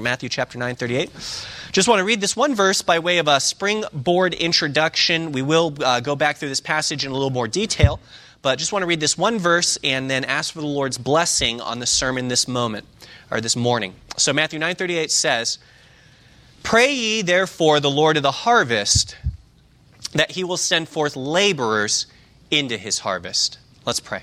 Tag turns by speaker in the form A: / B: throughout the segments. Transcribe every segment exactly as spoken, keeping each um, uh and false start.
A: Matthew chapter nine, thirty-eight. Just want to read this one verse by way of a springboard introduction. We will uh, go back through this passage in a little more detail, but just want to read this one verse and then ask for the Lord's blessing on the sermon this moment, or this morning. So Matthew nine, thirty-eight says, "Pray ye therefore the Lord of the harvest, that he will send forth laborers into his harvest." Let's pray.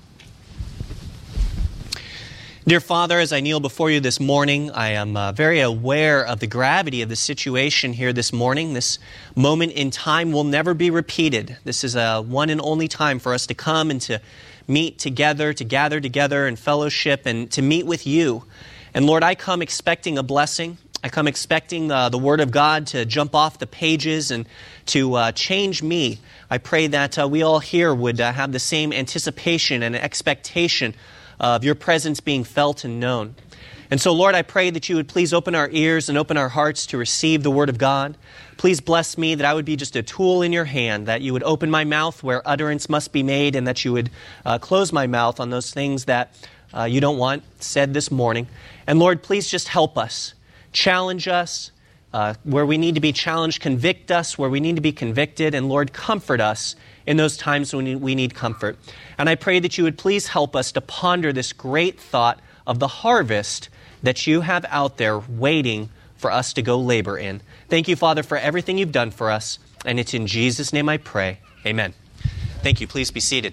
A: Dear Father, as I kneel before you this morning, I am uh, very aware of the gravity of the situation here this morning. This moment in time will never be repeated. This is a one and only time for us to come and to meet together, to gather together in fellowship and to meet with you. And Lord, I come expecting a blessing. I come expecting uh, the Word of God to jump off the pages and to uh, change me. I pray that uh, we all here would uh, have the same anticipation and expectation of your presence being felt and known. And so, Lord, I pray that you would please open our ears and open our hearts to receive the Word of God. Please bless me that I would be just a tool in your hand, that you would open my mouth where utterance must be made, and that you would uh, close my mouth on those things that uh, you don't want said this morning. And Lord, please just help us. Challenge us. Uh, where we need to be challenged, convict us. Where we need to be convicted. And Lord, comfort us in those times when we need comfort. And I pray that you would please help us to ponder this great thought of the harvest that you have out there waiting for us to go labor in. Thank you, Father, for everything you've done for us. And it's in Jesus' name I pray. Amen. Thank you. Please be seated.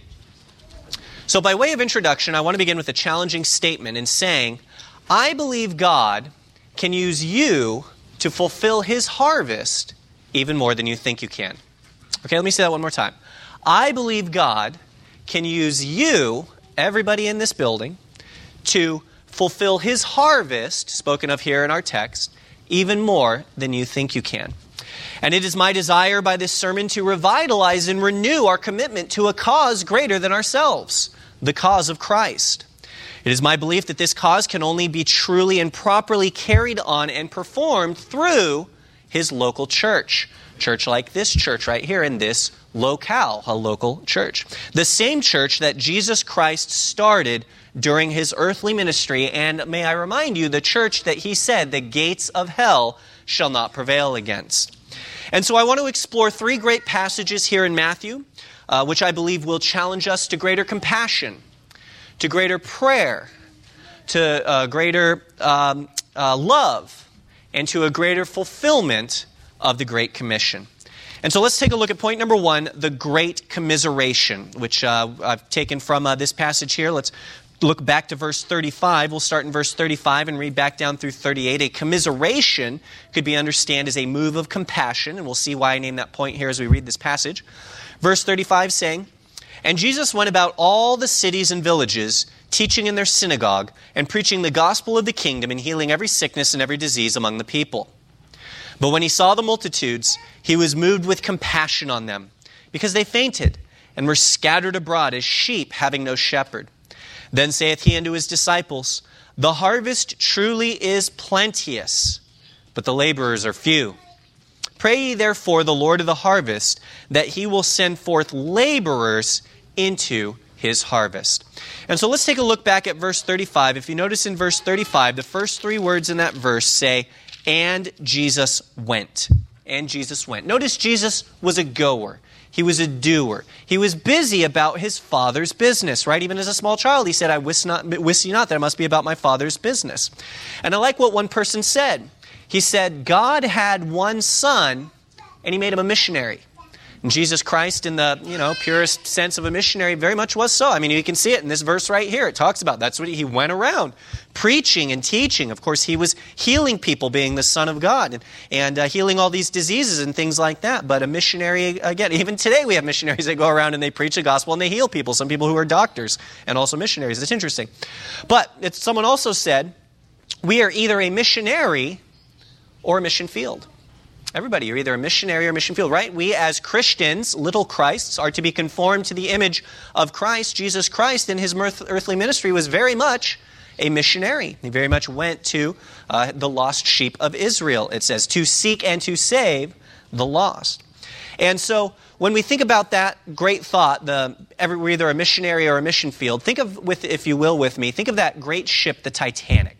A: So by way of introduction, I want to begin with a challenging statement in saying, I believe God can use you to fulfill his harvest even more than you think you can. Okay, let me say that one more time. I believe God can use you, everybody in this building, to fulfill his harvest, spoken of here in our text, even more than you think you can. And it is my desire by this sermon to revitalize and renew our commitment to a cause greater than ourselves, the cause of Christ. It is my belief that this cause can only be truly and properly carried on and performed through his local church. Church like this church right here in this locale, a local church. The same church that Jesus Christ started during his earthly ministry, and may I remind you, the church that he said the gates of hell shall not prevail against. And so I want to explore three great passages here in Matthew, uh, which I believe will challenge us to greater compassion, to greater prayer, to uh, greater um, uh, love, and to a greater fulfillment of the Great Commission. And so let's take a look at point number one, the Great Commiseration, which uh, I've taken from uh, this passage here. Let's look back to verse thirty-five. We'll start in verse thirty-five and read back down through thirty-eight. A commiseration could be understood as a move of compassion, and we'll see why I name that point here as we read this passage. Verse thirty-five saying, "And Jesus went about all the cities and villages, teaching in their synagogue, and preaching the gospel of the kingdom, and healing every sickness and every disease among the people. But when he saw the multitudes, he was moved with compassion on them, because they fainted, and were scattered abroad as sheep having no shepherd. Then saith he unto his disciples, The harvest truly is plenteous, but the laborers are few. Pray ye therefore the Lord of the harvest, that he will send forth laborers into his harvest." And so let's take a look back at verse thirty-five. If you notice in verse thirty-five, the first three words in that verse say, "And Jesus went." And Jesus went. Notice Jesus was a goer. He was a doer. He was busy about his Father's business, right? Even as a small child, he said, I wist not, wist ye not that it must be about my Father's business. And I like what one person said. He said, God had one son, and he made him a missionary. And Jesus Christ, in the you know purest sense of a missionary, very much was so. I mean, you can see it in this verse right here. It talks about that's what he, he went around preaching and teaching. Of course, he was healing people, being the Son of God, and, and uh, healing all these diseases and things like that. But a missionary, again, even today we have missionaries that go around and they preach the gospel and they heal people. Some people who are doctors and also missionaries. It's interesting. But it's, someone also said, we are either a missionary or a mission field. Everybody, you're either a missionary or a mission field, right? We as Christians, little Christs, are to be conformed to the image of Christ. Jesus Christ in his earthly ministry was very much a missionary. He very much went to uh, the lost sheep of Israel, it says, to seek and to save the lost. And so when we think about that great thought, the every, we're either a missionary or a mission field, think of, with, if you will, with me, think of that great ship, the Titanic.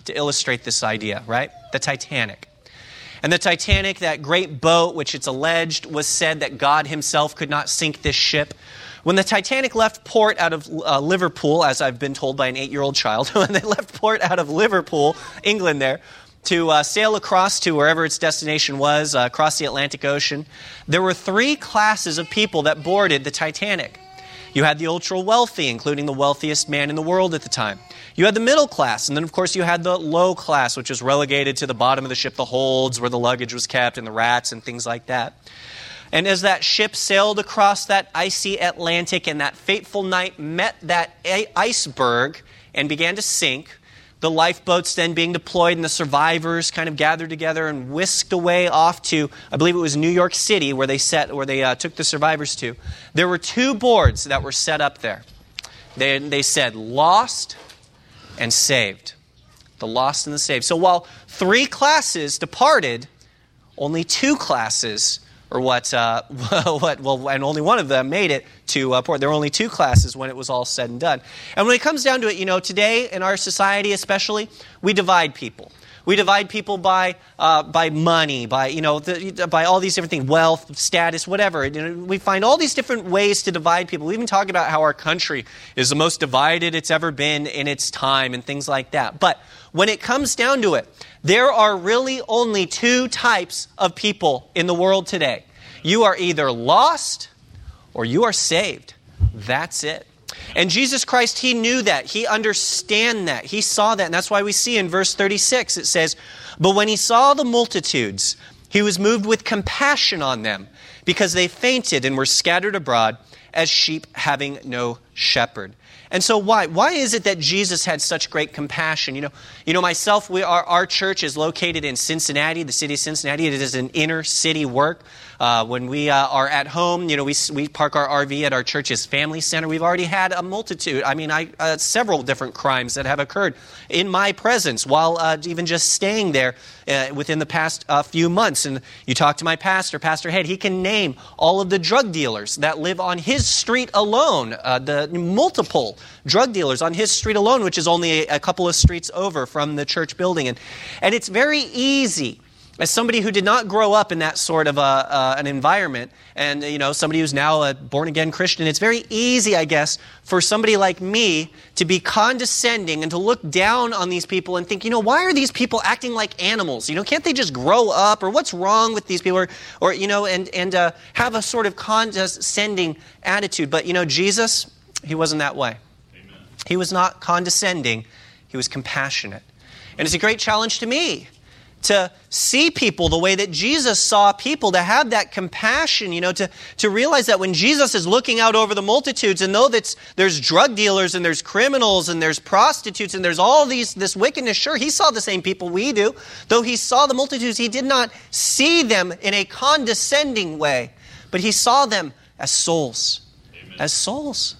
A: to illustrate this idea, right? The Titanic. And the Titanic, that great boat, which it's alleged was said that God himself could not sink this ship. When the Titanic left port out of uh, Liverpool, as I've been told by an eight-year-old child, when they left port out of Liverpool, England there, to uh, sail across to wherever its destination was, uh, across the Atlantic Ocean, there were three classes of people that boarded the Titanic. You had the ultra-wealthy, including the wealthiest man in the world at the time. You had the middle class, and then, of course, you had the low class, which was relegated to the bottom of the ship, the holds, where the luggage was kept, and the rats and things like that. And as that ship sailed across that icy Atlantic and that fateful night met that iceberg and began to sink, the lifeboats then being deployed and the survivors kind of gathered together and whisked away off to, I believe it was New York City, where they set, where they uh, took the survivors to. There were two boards that were set up there. They, they said lost and saved. The lost and the saved. So while three classes departed, only two classes, or what, uh, what, well, and only one of them made it to uh, port. There were only two classes when it was all said and done. And when it comes down to it, you know, today in our society especially, we divide people. We divide people by uh, by money, by, you know, the, by all these different things, wealth, status, whatever. You know, we find all these different ways to divide people. We even talk about how our country is the most divided it's ever been in its time and things like that. But when it comes down to it, there are really only two types of people in the world today. You are either lost or you are saved. That's it. And Jesus Christ, he knew that. He understood that. He saw that. And that's why we see in verse thirty-six, it says, "But when he saw the multitudes, he was moved with compassion on them, because they fainted and were scattered abroad as sheep having no shepherd." And so why? Why is it that Jesus had such great compassion? You know, you know, myself, we are, our church is located in Cincinnati, the city of Cincinnati. It is an inner city work. Uh, when we uh, are at home, you know, we we park our R V at our church's family center. We've already had a multitude, I mean, I uh, several different crimes that have occurred in my presence while uh, even just staying there uh, within the past uh, few months. And you talk to my pastor, Pastor Head, he can name all of the drug dealers that live on his street alone, uh, the multiple drug dealers on his street alone, which is only a, a couple of streets over from the church building. And, and it's very easy, as somebody who did not grow up in that sort of a, uh, an environment, and you know, somebody who's now a born-again Christian, it's very easy, I guess, for somebody like me to be condescending and to look down on these people and think, you know, why are these people acting like animals? You know, can't they just grow up? Or what's wrong with these people? Or, or you know, and, and uh, have a sort of condescending attitude. But, you know, Jesus, he wasn't that way. Amen. He was not condescending. He was compassionate. And it's a great challenge to me to see people the way that Jesus saw people, to have that compassion, you know, to, to realize that when Jesus is looking out over the multitudes, and though that's, there's drug dealers and there's criminals and there's prostitutes and there's all these this wickedness, sure, he saw the same people we do. Though he saw the multitudes, he did not see them in a condescending way, but he saw them as souls, Amen. as souls.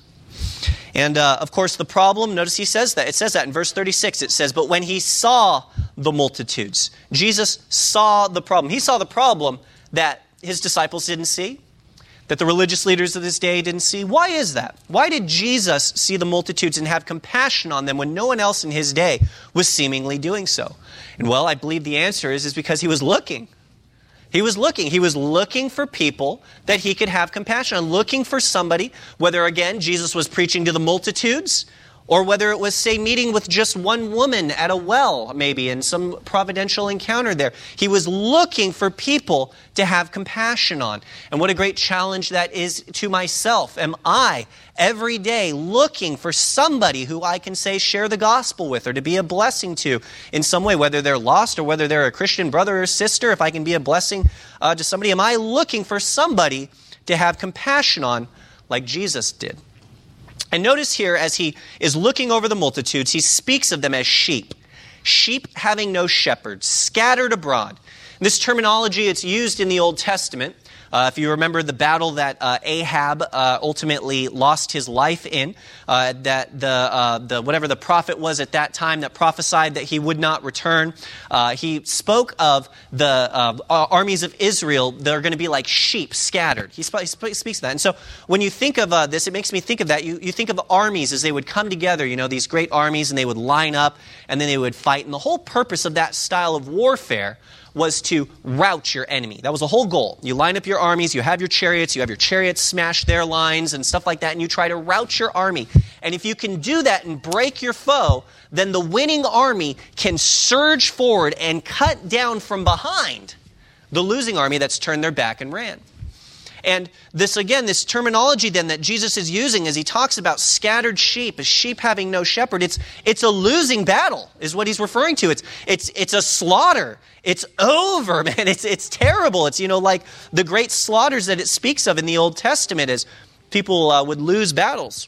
A: And uh, of course, the problem, notice he says that. It says that in verse thirty-six. It says, "But when he saw the multitudes," Jesus saw the problem. He saw the problem that his disciples didn't see, that the religious leaders of this day didn't see. Why is that? Why did Jesus see the multitudes and have compassion on them when no one else in his day was seemingly doing so? And well, I believe the answer is, is because he was looking. He was looking. He was looking for people that he could have compassion on, looking for somebody, whether, again, Jesus was preaching to the multitudes, or whether it was, say, meeting with just one woman at a well, maybe, in some providential encounter there. He was looking for people to have compassion on. And what a great challenge that is to myself. Am I, every day, looking for somebody who I can say share the gospel with, or to be a blessing to in some way, whether they're lost or whether they're a Christian brother or sister, if I can be a blessing uh, to somebody? Am I looking for somebody to have compassion on like Jesus did? And notice here, as he is looking over the multitudes, he speaks of them as sheep. Sheep having no shepherd, scattered abroad. This terminology, it's used in the Old Testament Uh, if you remember the battle that uh, Ahab uh, ultimately lost his life in, uh, that the uh, the whatever the prophet was at that time that prophesied that he would not return, uh, he spoke of the uh, armies of Israel that are going to be like sheep scattered. He, sp- he sp- speaks of that. And so when you think of uh, this, it makes me think of that. You, you think of armies as they would come together, you know, these great armies, and they would line up, and then they would fight. And the whole purpose of that style of warfare was to rout your enemy. That was the whole goal. You line up your armies, you have your chariots, you have your chariots smash their lines and stuff like that, and you try to rout your army. And if you can do that and break your foe, then the winning army can surge forward and cut down from behind the losing army that's turned their back and ran. And this, again, this terminology then that Jesus is using as he talks about scattered sheep, as sheep having no shepherd, it's it's a losing battle is what he's referring to. It's it's it's a slaughter. It's over, man. It's it's terrible. It's, you know, like the great slaughters that it speaks of in the Old Testament as people uh, would lose battles.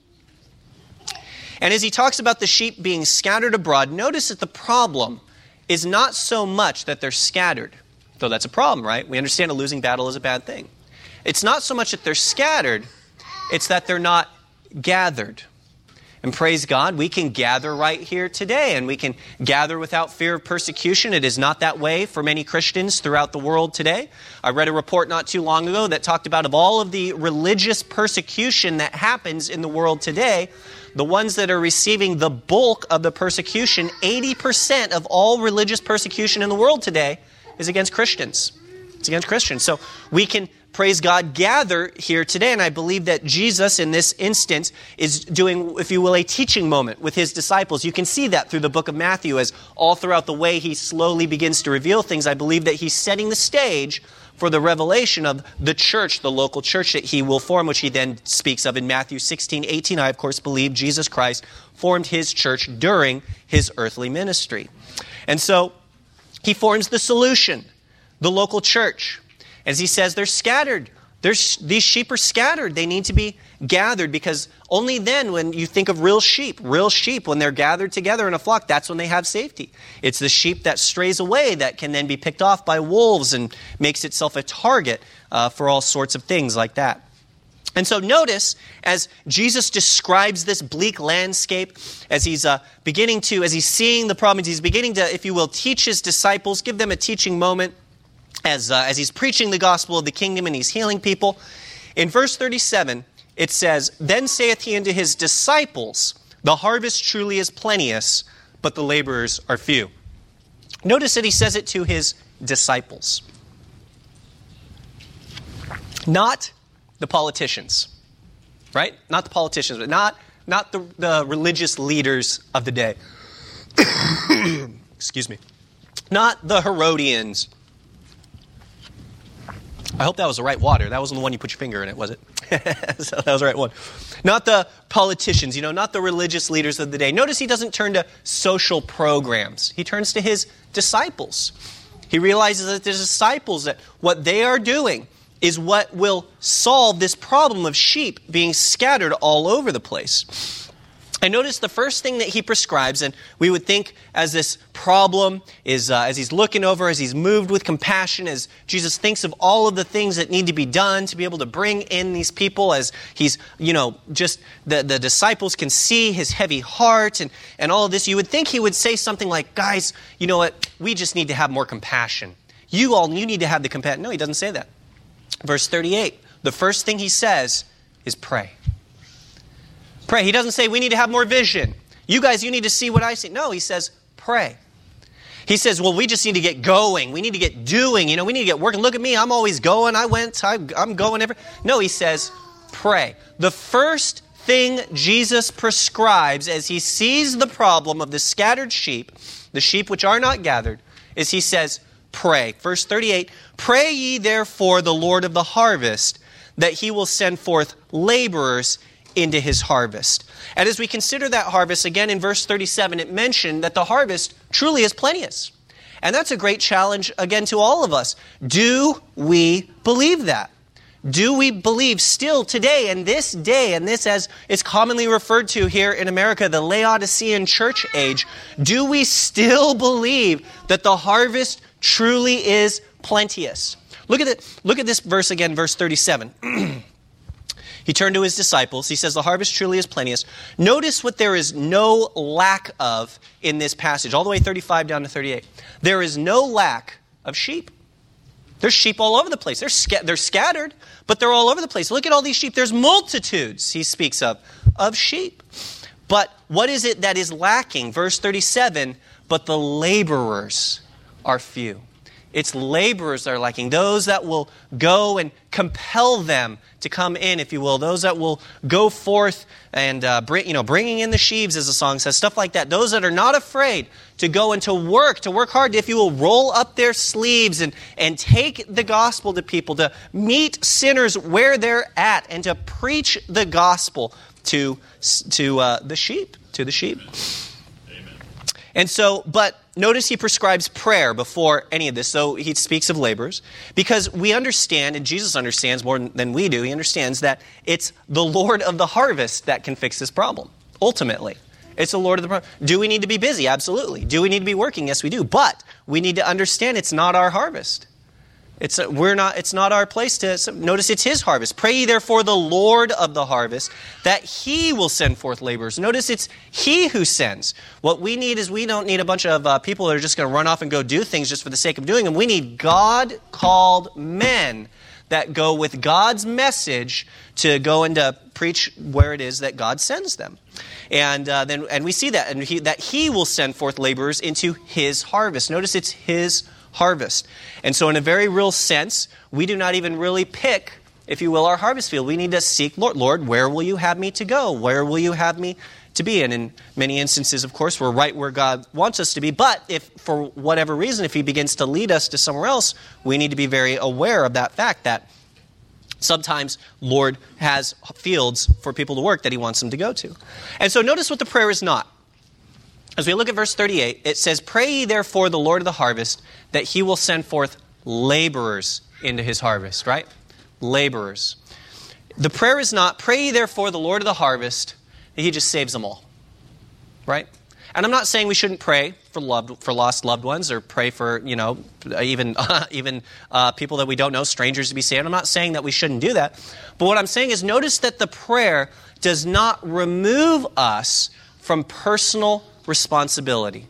A: And as he talks about the sheep being scattered abroad, notice that the problem is not so much that they're scattered, though that's a problem, right? We understand a losing battle is a bad thing. It's not so much that they're scattered, it's that they're not gathered. And praise God, we can gather right here today, and we can gather without fear of persecution. It is not that way for many Christians throughout the world today. I read a report not too long ago that talked about of all of the religious persecution that happens in the world today, the ones that are receiving the bulk of the persecution, eighty percent of all religious persecution in the world today is against Christians. It's against Christians. So we can, praise God, gather here today. And I believe that Jesus in this instance is doing, if you will, a teaching moment with his disciples. You can see that through the book of Matthew as all throughout the way he slowly begins to reveal things. I believe that he's setting the stage for the revelation of the church, the local church that he will form, which he then speaks of in Matthew sixteen, eighteen. I, of course, believe Jesus Christ formed his church during his earthly ministry. And so he forms the solution, the local church. As he says, they're scattered. There's, these sheep are scattered. They need to be gathered, because only then, when you think of real sheep, real sheep, when they're gathered together in a flock, that's when they have safety. It's the sheep that strays away that can then be picked off by wolves and makes itself a target uh, for all sorts of things like that. And so notice, as Jesus describes this bleak landscape, as he's uh, beginning to, as he's seeing the problems, he's beginning to, if you will, teach his disciples, give them a teaching moment, as uh, as he's preaching the gospel of the kingdom and he's healing people. In verse thirty-seven, it says, "Then saith he unto his disciples, The harvest truly is plenteous, but the laborers are few." Notice that he says it to his disciples, not the politicians, right? Not the politicians, but not, not the, the religious leaders of the day. Excuse me. Not the Herodians. I hope that was the right water. That wasn't the one you put your finger in it, was it? So that was the right one. Not the politicians, you know, not the religious leaders of the day. Notice he doesn't turn to social programs. He turns to his disciples. He realizes that the disciples, that what they are doing is what will solve this problem of sheep being scattered all over the place. I notice the first thing that he prescribes, and we would think as this problem is, uh, as he's looking over, as he's moved with compassion, as Jesus thinks of all of the things that need to be done to be able to bring in these people, as he's, you know, just the, the disciples can see his heavy heart and, and all of this, you would think he would say something like, guys, you know what, we just need to have more compassion. You all, you need to have the compassion. No, he doesn't say that. Verse thirty-eight, the first thing he says is pray. Pray. He doesn't say we need to have more vision. You guys, you need to see what I see. No, he says pray. He says, well, we just need to get going. We need to get doing. You know, we need to get working. Look at me. I'm always going. I went. I, I'm going. Every. No, he says pray. The first thing Jesus prescribes as he sees the problem of the scattered sheep, the sheep which are not gathered, is he says pray. Verse thirty-eight, "Pray ye therefore the Lord of the harvest, that he will send forth laborers into his harvest." And as we consider that harvest, again in verse thirty-seven, it mentioned that the harvest truly is plenteous. And that's a great challenge, again, to all of us. Do we believe that? Do we believe still today, in this day, and this as is commonly referred to here in America, the Laodicean church age, do we still believe that the harvest truly is plenteous? Look at it. Look at this verse again, verse thirty-seven. He turned to his disciples. He says, the harvest truly is plenteous. Notice what there is no lack of in this passage, all the way thirty-five down to thirty-eight. There is no lack of sheep. There's sheep all over the place. They're, sca- they're scattered, but they're all over the place. Look at all these sheep. There's multitudes, he speaks of, of sheep. But what is it that is lacking? Verse thirty-seven, but the laborers are few. It's laborers that are lacking. Those that will go and compel them to come in, if you will. Those that will go forth and uh, bring, you know, bringing in the sheaves, as the song says, stuff like that. Those that are not afraid to go and to work, to work hard, if you will, roll up their sleeves and, and take the gospel to people, to meet sinners where they're at, and to preach the gospel to, to uh, the sheep, to the sheep. Amen. And so, but notice he prescribes prayer before any of this. So he speaks of laborers because we understand, and Jesus understands more than we do, he understands that it's the Lord of the harvest that can fix this problem, ultimately. It's the Lord of the harvest. Do we need to be busy? Absolutely. Do we need to be working? Yes, we do. But we need to understand it's not our harvest. It's a, we're not. It's not our place to, so notice it's his harvest. Pray ye therefore the Lord of the harvest, that he will send forth laborers. Notice it's he who sends. What we need is we don't need a bunch of uh, people that are just going to run off and go do things just for the sake of doing them. We need God-called men that go with God's message to go and to preach where it is that God sends them. And uh, then and we see that, and he, that he will send forth laborers into his harvest. Notice it's his harvest. And so in a very real sense, we do not even really pick, if you will, our harvest field. We need to seek, Lord, Lord, where will you have me to go? Where will you have me to be? And in many instances, of course, we're right where God wants us to be. But if, for whatever reason, if he begins to lead us to somewhere else, we need to be very aware of that fact that sometimes Lord has fields for people to work that he wants them to go to. And so notice what the prayer is not. As we look at verse thirty-eight, it says, pray ye therefore the Lord of the harvest, that he will send forth laborers into his harvest, right? Laborers. The prayer is not, pray ye therefore the Lord of the harvest, that he just saves them all, right? And I'm not saying we shouldn't pray for loved, for lost loved ones, or pray for, you know, even uh, even uh, people that we don't know, strangers to be saved. I'm not saying that we shouldn't do that. But what I'm saying is, notice that the prayer does not remove us from personal responsibility.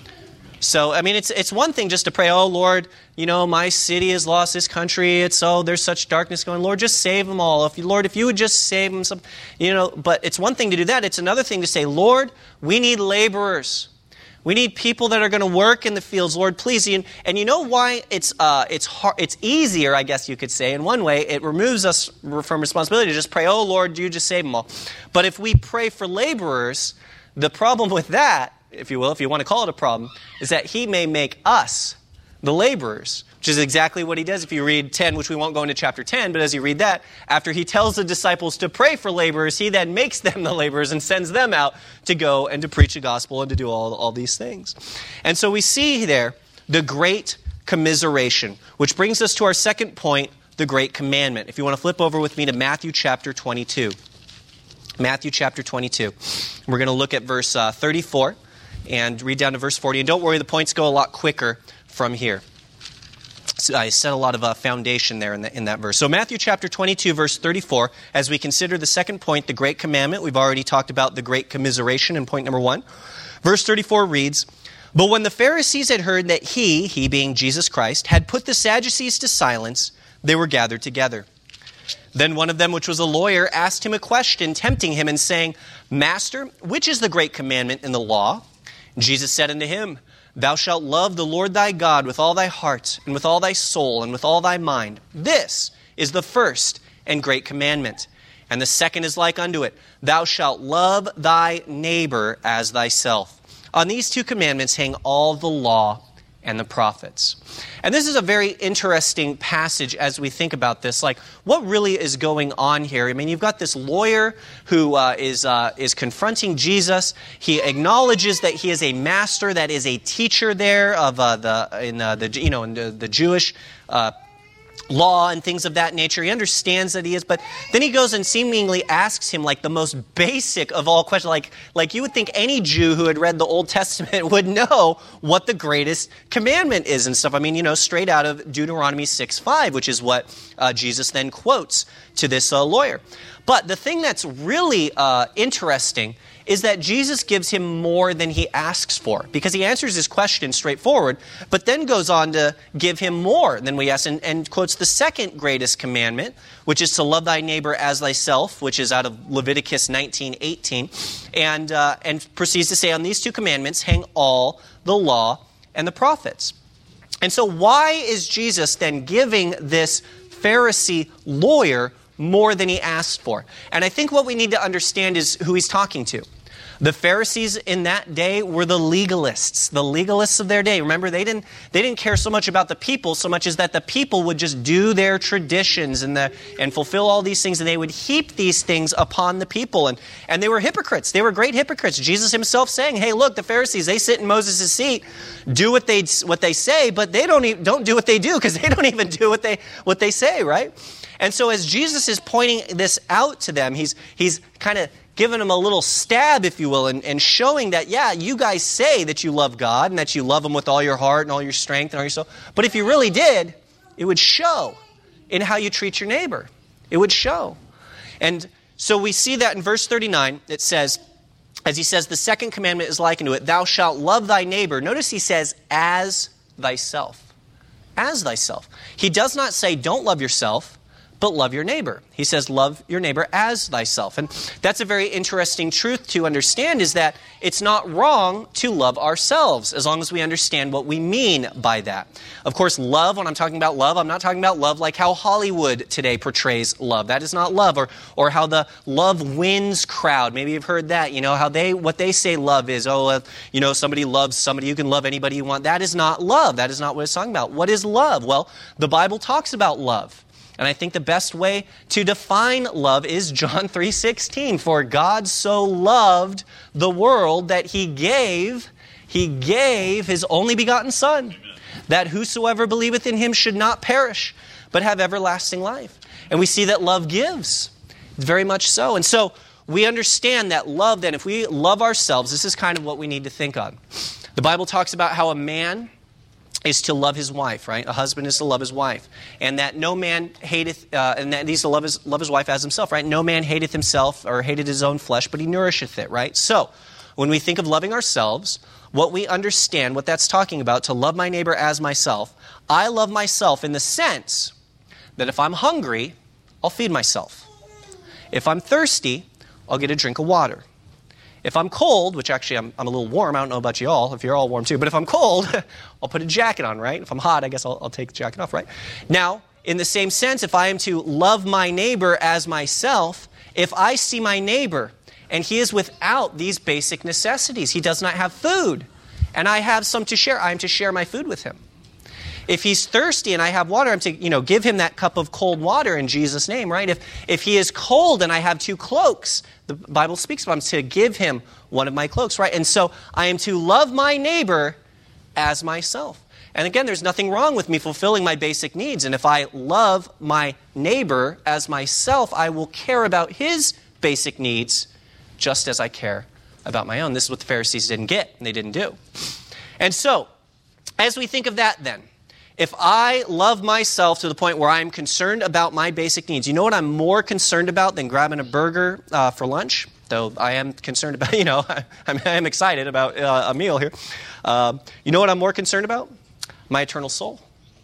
A: So, I mean, it's it's one thing just to pray, oh, Lord, you know, my city has lost this country. It's, oh, there's such darkness going. Lord, just save them all. If you, Lord, if you would just save them, some, you know, but it's one thing to do that. It's another thing to say, Lord, we need laborers. We need people that are going to work in the fields, Lord, please. And, and you know why it's uh, it's hard, it's easier, I guess you could say, in one way. It removes us from responsibility to just pray, oh, Lord, you just save them all. But if we pray for laborers, the problem with that, if you will, if you want to call it a problem, is that he may make us the laborers, which is exactly what he does if you read ten, which we won't go into chapter ten, but as you read that, after he tells the disciples to pray for laborers, he then makes them the laborers and sends them out to go and to preach the gospel and to do all, all these things. And so we see there the great commiseration, which brings us to our second point, the great commandment. If you want to flip over with me to Matthew chapter twenty-two. Matthew chapter twenty-two. We're going to look at verse uh, thirty-four and read down to verse forty. And don't worry, the points go a lot quicker from here. So I set a lot of uh, foundation there in, the, in that verse. So Matthew chapter twenty-two, verse thirty-four, as we consider the second point, the great commandment. We've already talked about the great commiseration in point number one. Verse thirty-four reads, but when the Pharisees had heard that he, he being Jesus Christ, had put the Sadducees to silence, they were gathered together. Then one of them, which was a lawyer, asked him a question, tempting him and saying, Master, which is the great commandment in the law? Jesus said unto him, Thou shalt love the Lord thy God with all thy heart, and with all thy soul, and with all thy mind. This is the first and great commandment. And the second is like unto it, Thou shalt love thy neighbor as thyself. On these two commandments hang all the law and the prophets. And this is a very interesting passage as we think about this. Like, what really is going on here? I mean, you've got this lawyer who uh, is uh, is confronting Jesus. He acknowledges that he is a master, that is a teacher there of uh, the in uh, the you know in the, the Jewish uh, law and things of that nature. He understands that he is, but then he goes and seemingly asks him like the most basic of all questions. Like, like you would think any Jew who had read the Old Testament would know what the greatest commandment is and stuff. I mean, you know, straight out of Deuteronomy six five, which is what uh, Jesus then quotes to this uh, lawyer. But the thing that's really uh, interesting is that Jesus gives him more than he asks for, because he answers his question straightforward, but then goes on to give him more than we ask, and, and quotes the second greatest commandment, which is to love thy neighbor as thyself, which is out of Leviticus nineteen eighteen, and, uh, and proceeds to say, on these two commandments hang all the law and the prophets. And so why is Jesus then giving this Pharisee lawyer more than he asked for? And I think what we need to understand is who he's talking to. The Pharisees in that day were the legalists, the legalists of their day. Remember, they didn't they didn't care so much about the people so much as that the people would just do their traditions and the and fulfill all these things, and they would heap these things upon the people. And, and they were hypocrites. They were great hypocrites. Jesus himself saying, hey, look, the Pharisees, they sit in Moses' seat, do what they what they say, but they don't even, don't do what they do, because they don't even do what they what they say, right? And so as Jesus is pointing this out to them, he's he's kind of giving them a little stab, if you will, and, and showing that, yeah, you guys say that you love God and that you love him with all your heart and all your strength and all your soul. But if you really did, it would show in how you treat your neighbor. It would show. And so we see that in verse thirty-nine. It says, as he says, the second commandment is likened to it, thou shalt love thy neighbor. Notice he says, as thyself. As thyself. He does not say, don't love yourself, but love your neighbor. He says, love your neighbor as thyself. And that's a very interesting truth to understand, is that it's not wrong to love ourselves, as long as we understand what we mean by that. Of course, love, when I'm talking about love, I'm not talking about love like how Hollywood today portrays love. That is not love. Or or how the Love Wins crowd, maybe you've heard that, you know, how they, what they say love is, oh, uh, you know, somebody loves somebody, you can love anybody you want. That is not love. That is not what it's talking about. What is love? Well, the Bible talks about love. And I think the best way to define love is John three sixteen. For God so loved the world that he gave, he gave his only begotten Son, Amen, that whosoever believeth in him should not perish, but have everlasting life. And we see that love gives, very much so. And so we understand that love, then, if we love ourselves, this is kind of what we need to think on. The Bible talks about how a man is to love his wife, right? A husband is to love his wife. And that no man hateth, uh, and that he's to love his, love his wife as himself, right? No man hateth himself or hated his own flesh, but he nourisheth it, right? So, when we think of loving ourselves, what we understand, what that's talking about, to love my neighbor as myself, I love myself in the sense that if I'm hungry, I'll feed myself. If I'm thirsty, I'll get a drink of water. If I'm cold, which actually I'm, I'm a little warm, I don't know about you all, if you're all warm too, but if I'm cold, I'll put a jacket on, right? If I'm hot, I guess I'll, I'll take the jacket off, right? Now, in the same sense, if I am to love my neighbor as myself, if I see my neighbor and he is without these basic necessities, he does not have food, and I have some to share, I am to share my food with him. If he's thirsty and I have water, I'm to, you know, give him that cup of cold water in Jesus' name, right? If if he is cold and I have two cloaks, the Bible speaks about, I'm to give him one of my cloaks, right? And so I am to love my neighbor as myself. And again, there's nothing wrong with me fulfilling my basic needs. And if I love my neighbor as myself, I will care about his basic needs just as I care about my own. This is what the Pharisees didn't get and they didn't do. And so, as we think of that then, if I love myself to the point where I'm concerned about my basic needs, you know what I'm more concerned about than grabbing a burger uh, for lunch? Though I am concerned about, you know, I'm, I'm excited about uh, a meal here. Uh, you know what I'm more concerned about? My eternal soul.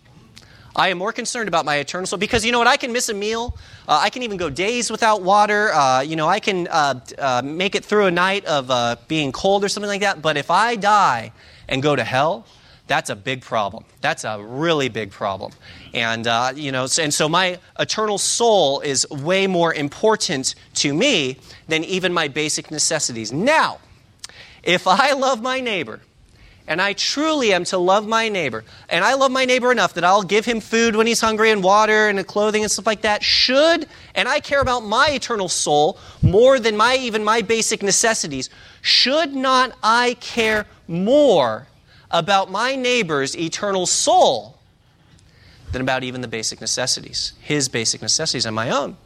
A: I am more concerned about my eternal soul because, you know what, I can miss a meal. Uh, I can even go days without water. Uh, you know, I can uh, uh, make it through a night of uh, being cold or something like that. But if I die and go to hell, that's a big problem. That's a really big problem. And, uh, you know, so, and so my eternal soul is way more important to me than even my basic necessities. Now, if I love my neighbor, and I truly am to love my neighbor, and I love my neighbor enough that I'll give him food when he's hungry and water and clothing and stuff like that, should, and I care about my eternal soul more than my even my basic necessities, should not I care more about my neighbor's eternal soul than about even the basic necessities, his basic necessities and my own.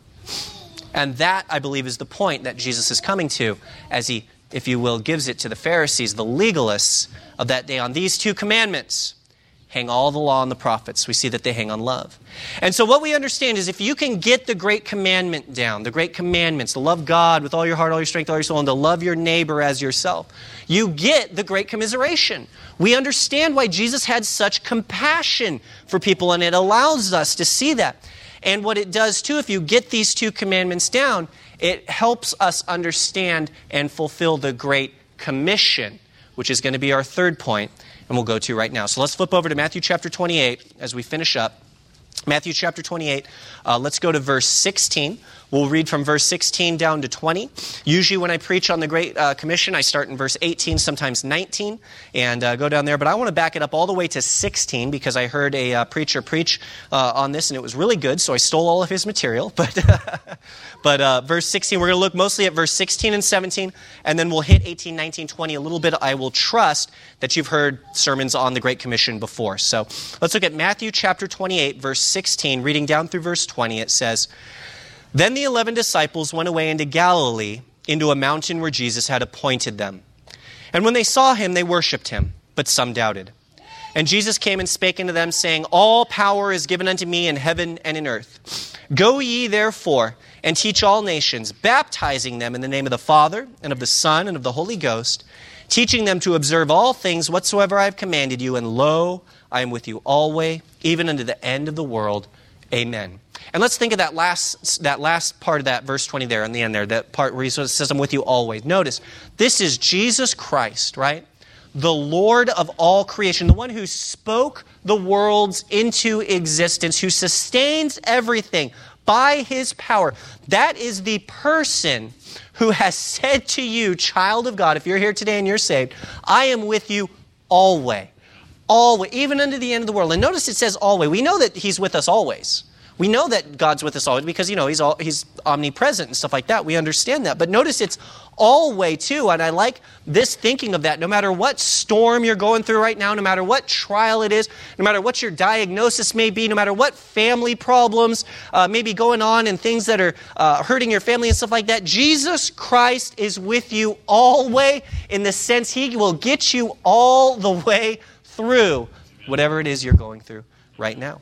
A: And that, I believe, is the point that Jesus is coming to as he, if you will, gives it to the Pharisees, the legalists of that day. On these two commandments hang all the law and the prophets. We see that they hang on love. And so what we understand is if you can get the great commandment down, the great commandments, to love God with all your heart, all your strength, all your soul, and to love your neighbor as yourself, you get the great commiseration. We understand why Jesus had such compassion for people, and it allows us to see that. And what it does too, if you get these two commandments down, it helps us understand and fulfill the Great Commission, which is going to be our third point, and we'll go to right now. So let's flip over to Matthew chapter twenty-eight as we finish up. Matthew chapter twenty-eight, uh, let's go to verse sixteen. We'll read from verse sixteen down to twenty. Usually when I preach on the Great uh, Commission, I start in verse eighteen, sometimes nineteen, and uh, go down there. But I want to back it up all the way to sixteen because I heard a uh, preacher preach uh, on this, and it was really good, so I stole all of his material. But but uh, verse sixteen, we're going to look mostly at verse sixteen and seventeen, and then we'll hit eighteen, nineteen, twenty a little bit. I will trust that you've heard sermons on the Great Commission before. So let's look at Matthew chapter twenty-eight, verse sixteen, reading down through verse twenty. It says, "Then the eleven disciples went away into Galilee, into a mountain where Jesus had appointed them. And when they saw him, they worshipped him, but some doubted. And Jesus came and spake unto them, saying, All power is given unto me in heaven and in earth. Go ye therefore, and teach all nations, baptizing them in the name of the Father, and of the Son, and of the Holy Ghost, teaching them to observe all things whatsoever I have commanded you, and lo, I am with you always, even unto the end of the world. Amen." And let's think of that last that last part of that verse twenty there in the end there, that part where he says, "I'm with you always." Notice, this is Jesus Christ, right? The Lord of all creation, the one who spoke the worlds into existence, who sustains everything by his power. That is the person who has said to you, child of God, if you're here today and you're saved, I am with you always. Always, even unto the end of the world. And notice it says always. We know that he's with us always. We know that God's with us always because, you know, he's all, he's omnipresent and stuff like that. We understand that. But notice it's always too. And I like this thinking of that. No matter what storm you're going through right now, no matter what trial it is, no matter what your diagnosis may be, no matter what family problems uh, may be going on and things that are uh, hurting your family and stuff like that, Jesus Christ is with you always, in the sense he will get you all the way through whatever it is you're going through right now.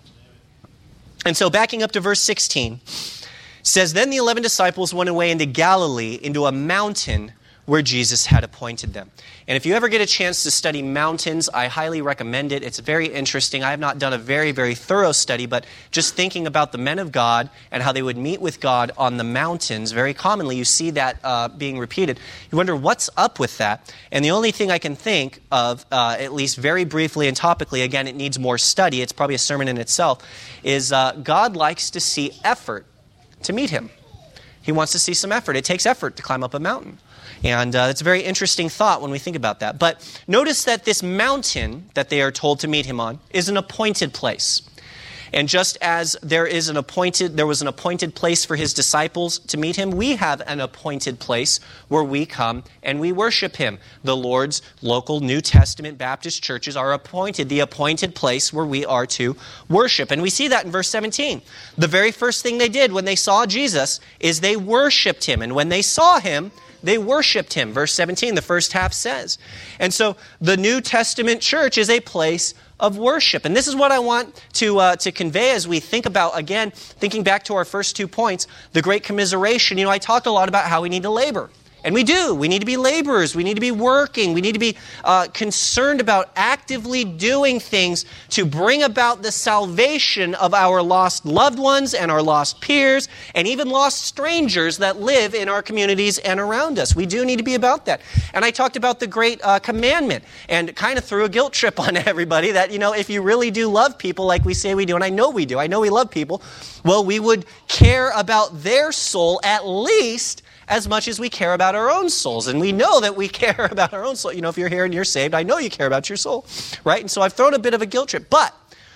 A: And so backing up to verse sixteen, says, "Then the eleven disciples went away into Galilee, into a mountain where Jesus had appointed them." And if you ever get a chance to study mountains, I highly recommend it. It's very interesting. I have not done a very, very thorough study, but just thinking about the men of God and how they would meet with God on the mountains, very commonly you see that uh, being repeated. You wonder what's up with that. And the only thing I can think of, uh, at least very briefly and topically, again, it needs more study, it's probably a sermon in itself, is uh, God likes to see effort to meet him. He wants to see some effort. It takes effort to climb up a mountain. And uh, it's a very interesting thought when we think about that. But notice that this mountain that they are told to meet him on is an appointed place. And just as there is an appointed, there was an appointed place for his disciples to meet him, we have an appointed place where we come and we worship him. The Lord's local New Testament Baptist churches are appointed, the appointed place where we are to worship. And we see that in verse seventeen. The very first thing they did when they saw Jesus is they worshiped him. And when they saw him, they worshiped him. Verse seventeen, the first half says. And so the New Testament church is a place of worship. And this is what I want to uh, to convey as we think about, again, thinking back to our first two points, the Great Commiseration. You know, I talked a lot about how we need to labor. And we do. We need to be laborers. We need to be working. We need to be uh, concerned about actively doing things to bring about the salvation of our lost loved ones and our lost peers and even lost strangers that live in our communities and around us. We do need to be about that. And I talked about the great uh, commandment and kind of threw a guilt trip on everybody that, you know, if you really do love people like we say we do, and I know we do, I know we love people, well, we would care about their soul at least as much as we care about our own souls. And we know that we care about our own soul. You know, if you're here and you're saved, I know you care about your soul, right? And so I've thrown a bit of a guilt trip. But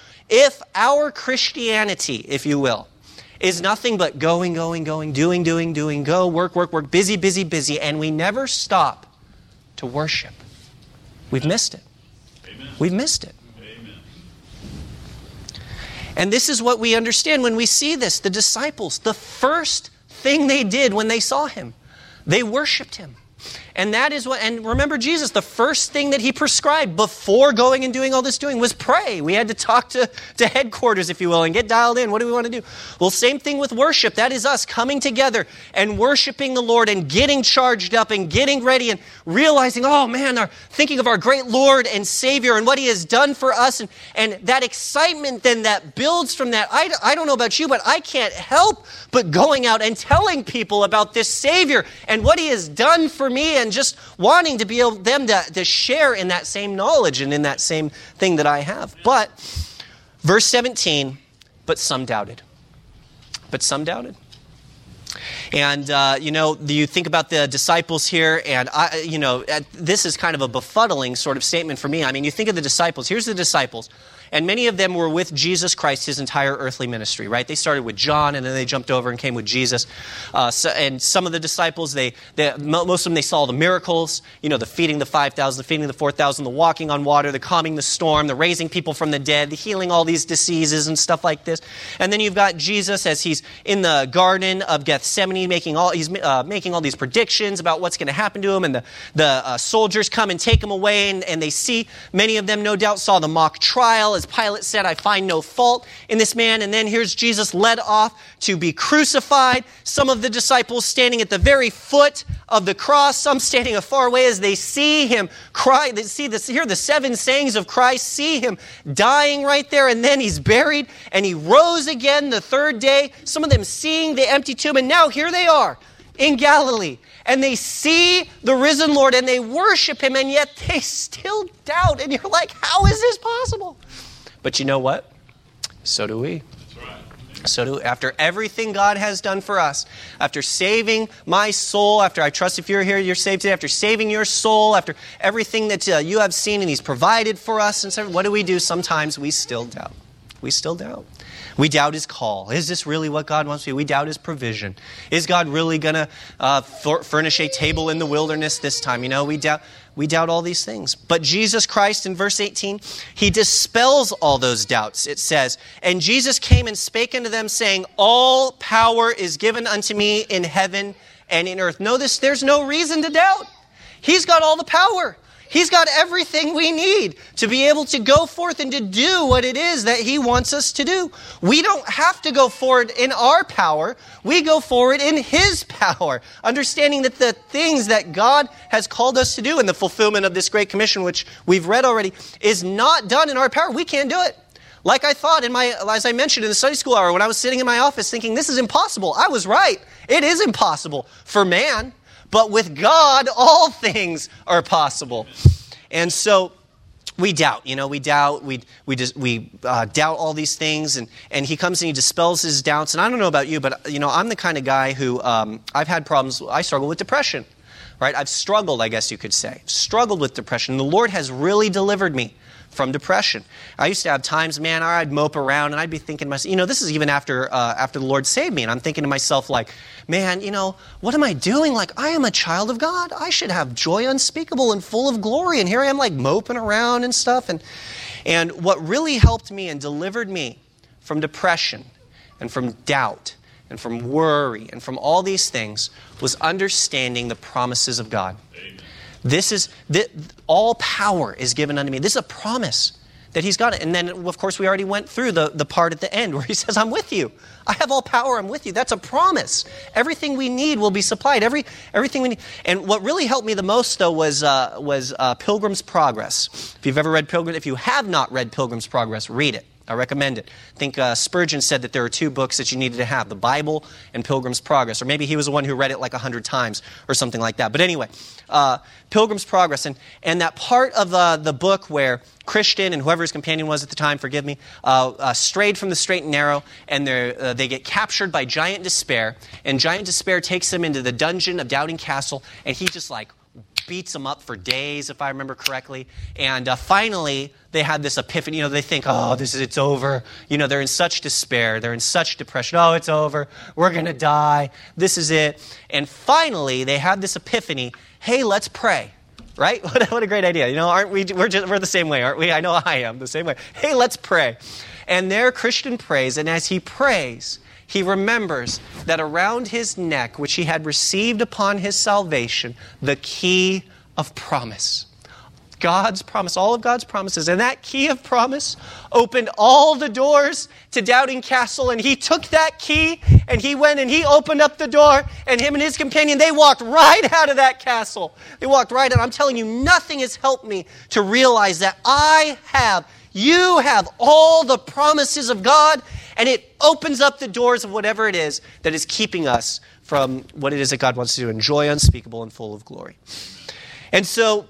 A: if our Christianity, if you will, is nothing but going, going, going, doing, doing, doing, go, work, work, work, busy, busy, busy, and we never stop to worship, we've missed it.
B: Amen.
A: We've missed it.
B: Amen.
A: And this is what we understand when we see this. The disciples, the first thing they did when they saw him, they worshiped him. And that is what, and remember Jesus, the first thing that he prescribed before going and doing all this doing was pray. We had to talk to, to headquarters, if you will, and get dialed in. What do we want to do? Well, same thing with worship. That is us coming together and worshiping the Lord and getting charged up and getting ready and realizing, oh man, our, thinking of our great Lord and Savior and what he has done for us. And, and that excitement then that builds from that. I, I don't know about you, but I can't help but going out and telling people about this Savior and what he has done for me, and just wanting to be able them to, to share in that same knowledge and in that same thing that I have. But verse seventeen, but some doubted. But some doubted. And, uh, you know, you think about the disciples here, and, I, you know, this is kind of a befuddling sort of statement for me. I mean, you think of the disciples. Here's the disciples. And many of them were with Jesus Christ his entire earthly ministry, right? They started with John, and then they jumped over and came with Jesus. Uh, so, and some of the disciples, they, they, most of them, they saw the miracles, you know, the feeding the five thousand, the feeding the four thousand, the walking on water, the calming the storm, the raising people from the dead, the healing all these diseases and stuff like this. And then you've got Jesus as he's in the Garden of Gethsemane, making all he's uh, making all these predictions about what's going to happen to him. And the, the uh, soldiers come and take him away, and, and they see, many of them no doubt saw the mock trial. As Pilate said, I find no fault in this man. And then here's Jesus led off to be crucified. Some of the disciples standing at the very foot of the cross, some standing afar away as they see him cry. They see this, hear the seven sayings of Christ, see him dying right there, and then he's buried, and he rose again the third day. Some of them seeing the empty tomb, and now here they are in Galilee, and they see the risen Lord, and they worship him, and yet they still doubt. And you're like, how is this possible? But you know what? So do we. That's right. So do after everything God has done for us, after saving my soul, after I trust if you're here, you're saved today, after saving your soul, after everything that uh, you have seen and he's provided for us, and so what do we do? Sometimes we still doubt. We still doubt. We doubt his call. Is this really what God wants to do? We doubt his provision. Is God really going to uh, furnish a table in the wilderness this time? You know, we doubt. We doubt all these things. But Jesus Christ, in verse eighteen, he dispels all those doubts. It says, and Jesus came and spake unto them, saying, all power is given unto me in heaven and in earth. Notice there's no reason to doubt. He's got all the power. He's got everything we need to be able to go forth and to do what it is that he wants us to do. We don't have to go forward in our power. We go forward in his power, understanding that the things that God has called us to do in the fulfillment of this Great Commission, which we've read already, is not done in our power. We can't do it. Like I thought, in my, as I mentioned in the Sunday school hour, when I was sitting in my office thinking, this is impossible. I was right. It is impossible for man. But with God, all things are possible. And so we doubt, you know, we doubt, we we just, we uh, doubt all these things. And, and he comes and he dispels his doubts. And I don't know about you, but, you know, I'm the kind of guy who, um, I've had problems. I struggle with depression, right? I've struggled, I guess you could say. Struggled with depression. The Lord has really delivered me from depression. I used to have times, man, I'd mope around and I'd be thinking to myself, you know, this is even after uh, after the Lord saved me, and I'm thinking to myself like, man, you know, what am I doing? Like, I am a child of God. I should have joy unspeakable and full of glory, and here I am like moping around and stuff. And and what really helped me and delivered me from depression and from doubt and from worry and from all these things was understanding the promises of God. Amen. This is, this, all power is given unto me. This is a promise that he's got it. And then, of course, we already went through the, the part at the end where he says, I'm with you. I have all power. I'm with you. That's a promise. Everything we need will be supplied. Every Everything we need. And what really helped me the most, though, was uh, was uh, Pilgrim's Progress. If you've ever read Pilgrim, if you have not read Pilgrim's Progress, read it. I recommend it. I think uh, Spurgeon said that there are two books that you needed to have, the Bible and Pilgrim's Progress. Or maybe he was the one who read it like a hundred times or something like that. But anyway, uh, Pilgrim's Progress. And, and that part of uh, the book where Christian and whoever his companion was at the time, forgive me, uh, uh, strayed from the straight and narrow, and uh, they get captured by Giant Despair. And Giant Despair takes them into the dungeon of Doubting Castle, and he just like beats them up for days, if I remember correctly. And uh, finally, they had this epiphany. You know, they think, oh, this is, it's over. You know, they're in such despair. They're in such depression. Oh, it's over. We're going to die. This is it. And finally, they had this epiphany. Hey, let's pray. Right? What a, what a great idea. You know, aren't we, we're, just, we're the same way, aren't we? I know I am the same way. Hey, let's pray. And there Christian prays, and as he prays, he remembers that around his neck, which he had received upon his salvation, the key of promise. God's promise, all of God's promises. And that key of promise opened all the doors to Doubting Castle. And he took that key and he went and he opened up the door. And him and his companion, they walked right out of that castle. They walked right out. I'm telling you, nothing has helped me to realize that I have, you have all the promises of God. And it opens up the doors of whatever it is that is keeping us from what it is that God wants to do, enjoy unspeakable and full of glory. And so,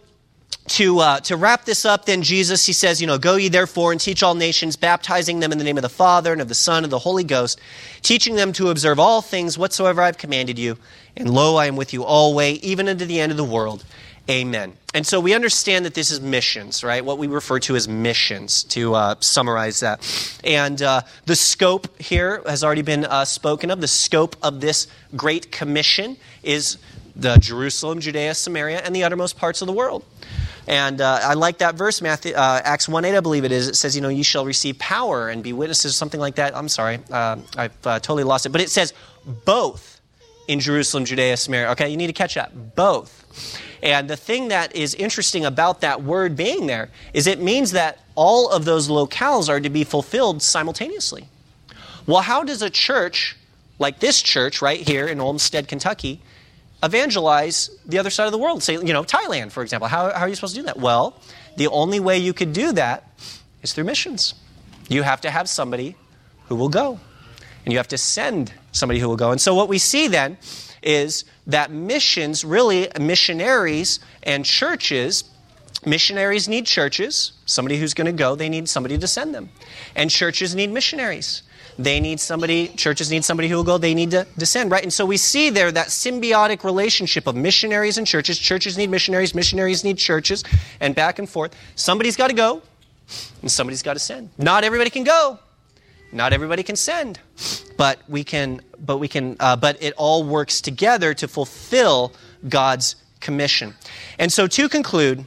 A: To uh, to wrap this up, then Jesus, he says, you know, go ye therefore and teach all nations, baptizing them in the name of the Father and of the Son and of the Holy Ghost, teaching them to observe all things whatsoever I have commanded you. And lo, I am with you always, even unto the end of the world. Amen. And so we understand that this is missions, right? What we refer to as missions, to uh, summarize that. And uh, the scope here has already been uh, spoken of. The scope of this Great Commission is the Jerusalem, Judea, Samaria, and the uttermost parts of the world. And uh, I like that verse, Matthew, uh, Acts one eight, I believe it is. It says, you know, you shall receive power and be witnesses, something like that. I'm sorry, uh, I've uh, totally lost it. But it says both in Jerusalem, Judea, Samaria. Okay, you need to catch that. Both. And the thing that is interesting about that word being there is it means that all of those locales are to be fulfilled simultaneously. Well, how does a church like this church right here in Olmsted, Kentucky, evangelize the other side of the world? Say, you know, Thailand, for example. How, how are you supposed to do that? Well, the only way you could do that is through missions. You have to have somebody who will go. And you have to send somebody who will go. And so what we see then is that missions, really missionaries and churches, missionaries need churches. Somebody who's going to go, they need somebody to send them. And churches need missionaries. They need somebody, churches need somebody who will go, they need to descend, right? And so we see there that symbiotic relationship of missionaries and churches. Churches need missionaries, missionaries need churches, and back and forth. Somebody's got to go, and somebody's got to send. Not everybody can go. Not everybody can send. But we can, but we can, uh, but it all works together to fulfill God's commission. And so to conclude,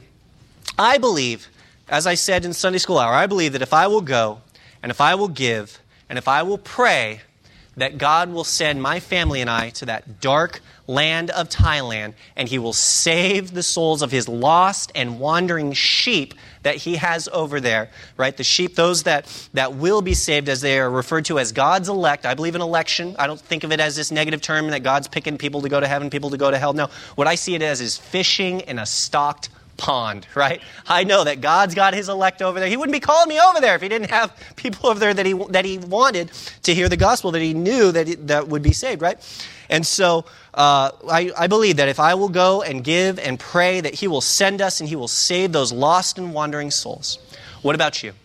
A: I believe, as I said in Sunday school hour, I believe that if I will go, and if I will give, and if I will pray, that God will send my family and I to that dark land of Thailand, and He will save the souls of His lost and wandering sheep that He has over there, right? The sheep, those that, that will be saved, as they are referred to as God's elect. I believe in election. I don't think of it as this negative term that God's picking people to go to heaven, people to go to hell. No, what I see it as is fishing in a stocked pond, right? I know that God's got His elect over there. He wouldn't be calling me over there if He didn't have people over there that He that He wanted to hear the gospel, that He knew that it, that would be saved, right? And so uh, I, I believe that if I will go and give and pray, that He will send us and He will save those lost and wandering souls. What about you?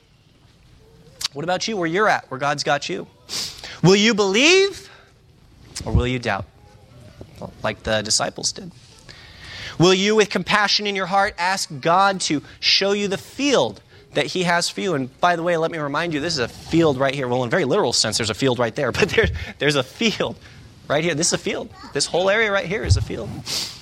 A: What about you, where you're at, where God's got you? Will you believe or will you doubt? Well, like the disciples did. Will you, with compassion in your heart, ask God to show you the field that He has for you? And by the way, let me remind you, this is a field right here. Well, in a very literal sense, there's a field right there. But there, there's a field right here. This is a field. This whole area right here is a field.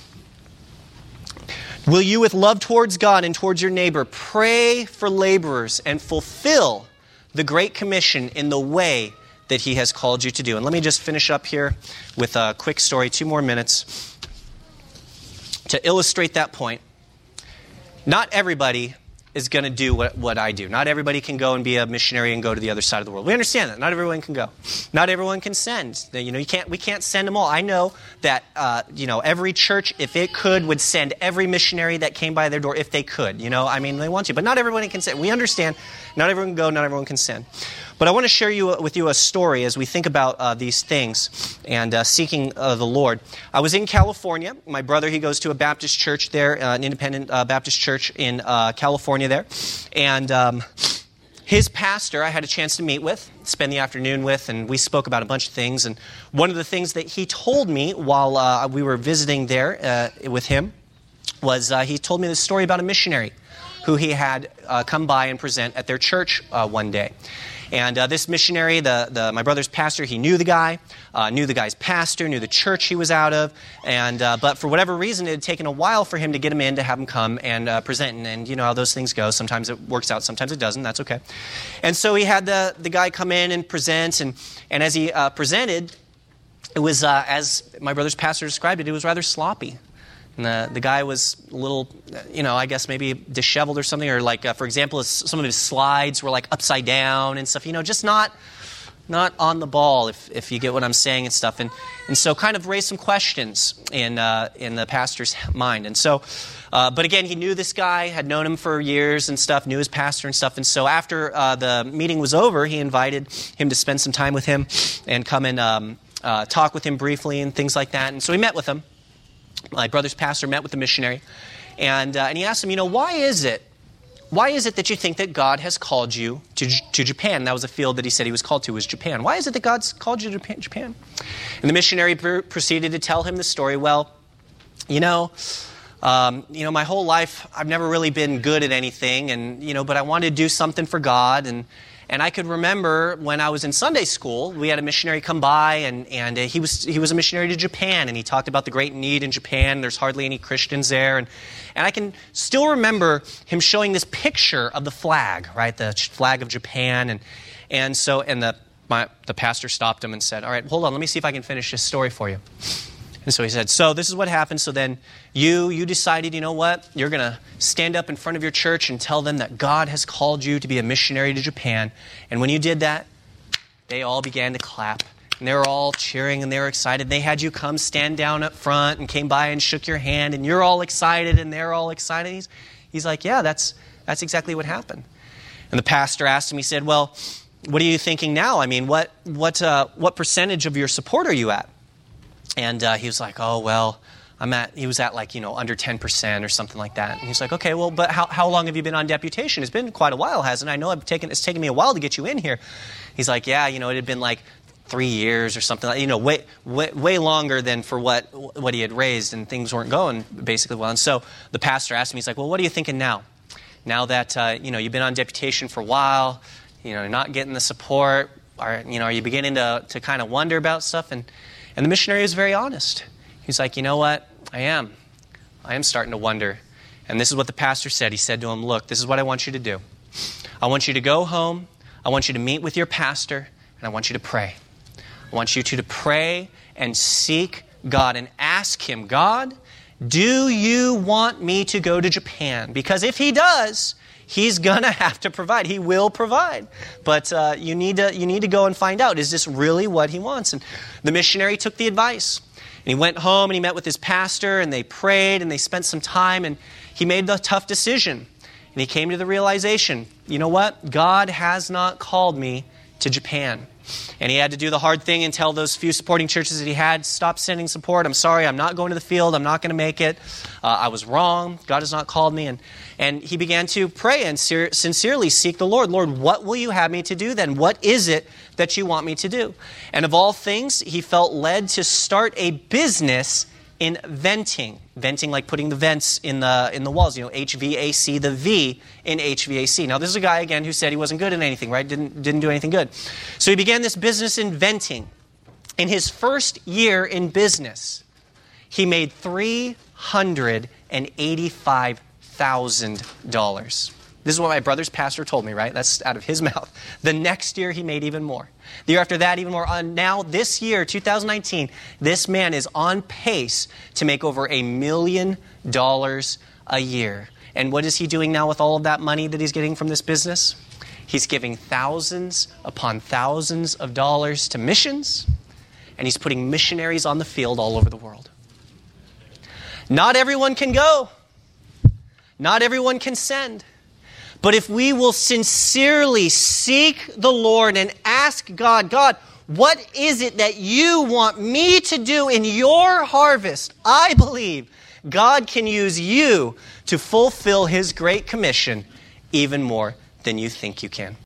A: Will you, with love towards God and towards your neighbor, pray for laborers and fulfill the Great Commission in the way that He has called you to do? And let me just finish up here with a quick story, two more minutes. To illustrate that point, not everybody is going to do what, what I do. Not everybody can go and be a missionary and go to the other side of the world. We understand that. Not everyone can go. Not everyone can send. You know, you can't. We can't send them all. I know that uh, you know every church, if it could, would send every missionary that came by their door if they could. You know, I mean, they want to, but not everybody can send. We understand. Not everyone can go. Not everyone can send. But I want to share you, with you a story as we think about uh, these things and uh, seeking uh, the Lord. I was in California. My brother, he goes to a Baptist church there, uh, an independent uh, Baptist church in uh, California there. And um, his pastor I had a chance to meet with, spend the afternoon with, and we spoke about a bunch of things. And one of the things that he told me while uh, we were visiting there uh, with him was uh, he told me this story about a missionary who he had uh, come by and present at their church uh, one day. And uh, this missionary, the, the my brother's pastor, he knew the guy, uh, knew the guy's pastor, knew the church he was out of, and uh, but for whatever reason, it had taken a while for him to get him in to have him come and uh, present. And, and you know how those things go. Sometimes it works out, sometimes it doesn't. That's okay. And so he had the, the guy come in and present, and, and as he uh, presented, it was, uh, as my brother's pastor described it, it was rather sloppy. And the, the guy was a little, you know, I guess maybe disheveled or something. Or like, uh, for example, some of his slides were like upside down and stuff. You know, just not not on the ball, if if you get what I'm saying and stuff. And and so kind of raised some questions in uh, in the pastor's mind. And so, uh, but again, he knew this guy, had known him for years and stuff, knew his pastor and stuff. And so after uh, the meeting was over, he invited him to spend some time with him and come and um, uh, talk with him briefly and things like that. And so he met with him. My brother's pastor met with the missionary, and uh, and he asked him, you know, why is it, why is it that you think that God has called you to to Japan? That was a field that he said he was called to, was Japan. Why is it that God's called you to Japan? And the missionary pr- proceeded to tell him the story. Well, you know, um, you know, my whole life I've never really been good at anything, and you know, but I wanted to do something for God, and. And I could remember when I was in Sunday school, we had a missionary come by, and, and uh, he was he was a missionary to Japan, and he talked about the great need in Japan. There's hardly any Christians there. And, and I can still remember him showing this picture of the flag, right, the flag of Japan. And and so and the my, the pastor stopped him and said, all right, hold on, let me see if I can finish this story for you. And so he said, so this is what happened. So then you you decided, you know what? You're going to stand up in front of your church and tell them that God has called you to be a missionary to Japan. And when you did that, they all began to clap. And they were all cheering and they were excited. They had you come stand down up front and came by and shook your hand. And you're all excited and they're all excited. He's, he's like, yeah, that's that's exactly what happened. And the pastor asked him, he said, well, what are you thinking now? I mean, what, what, uh, what percentage of your support are you at? And uh, he was like, oh, well, I'm at, he was at like, you know, under ten percent or something like that. And he's like, okay, well, but how, how long have you been on deputation? It's been quite a while, hasn't it? I know I've taken, it's taken me a while to get you in here. He's like, yeah, you know, it had been like three years or something, like, you know, way, way, way longer than for what, what he had raised, and things weren't going basically well. And so the pastor asked me, he's like, well, what are you thinking now? Now that, uh, you know, you've been on deputation for a while, you know, you're not getting the support, are, you know, are you beginning to, to kind of wonder about stuff? And And the missionary was very honest. He's like, you know what? I am. I am starting to wonder. And this is what the pastor said. He said to him, look, this is what I want you to do. I want you to go home. I want you to meet with your pastor. And I want you to pray. I want you to, to pray and seek God and ask him, God, do you want me to go to Japan? Because if he does, he's going to have to provide. He will provide. But uh, you need to you need to go and find out, is this really what he wants? And the missionary took the advice. And he went home and he met with his pastor and they prayed and they spent some time and he made the tough decision. And he came to the realization, you know what? God has not called me to Japan. And he had to do the hard thing and tell those few supporting churches that he had, stop sending support. I'm sorry, I'm not going to the field. I'm not going to make it. Uh, I was wrong. God has not called me. And, and he began to pray and ser- sincerely seek the Lord. Lord, what will you have me to do then? What is it that you want me to do? And of all things, he felt led to start a business in venting. Venting, like putting the vents in the in the walls, you know, H V A C, the V in H V A C. Now, this is a guy, again, who said he wasn't good at anything, right? Didn't, didn't do anything good. So he began this business in venting. In his first year in business, he made three hundred eighty-five thousand dollars. This is what my brother's pastor told me, right? That's out of his mouth. The next year, he made even more. The year after that, even more. Uh, now, this year, two thousand nineteen, this man is on pace to make over a million dollars a year. And what is he doing now with all of that money that he's getting from this business? He's giving thousands upon thousands of dollars to missions, and he's putting missionaries on the field all over the world. Not everyone can go. Not everyone can send. But if we will sincerely seek the Lord and ask God, God, what is it that you want me to do in your harvest? I believe God can use you to fulfill his great commission even more than you think you can.